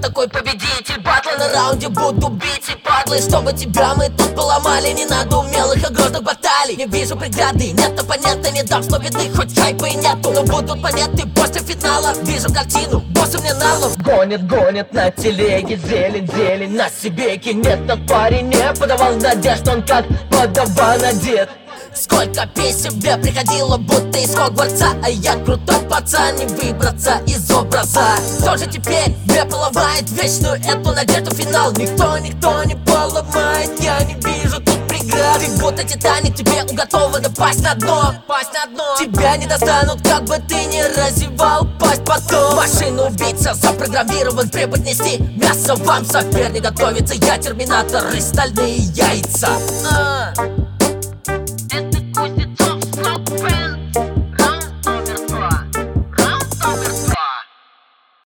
такой победитель батла. На раунде буду бить и падлы, чтобы тебя мы тут поломали. Не надо умелых и грозных баталий. Не вижу преграды, нет оппонента, не дам слов видных, хоть хайпа и нету. Но будут понятны после финала. Вижу картину, боссы мне на лоб. Гонит на телеге, зелень на себе кинет. Тот парень не подавал надежд, он как подаван одет. Сколько песен мне приходило, будто из Хогвартса. А я крутой пацан, не выбраться из образа. Кто же теперь мне поломает вечную эту надежду финал? Никто не поломает, я не вижу тут преграды. Будто Титаник, тебе уготовано пасть на дно. Тебя не достанут, как бы ты ни разевал пасть потом. Машина-убийца запрограммирован преподнести мясо вам. Соперник готовится, я терминатор и стальные яйца.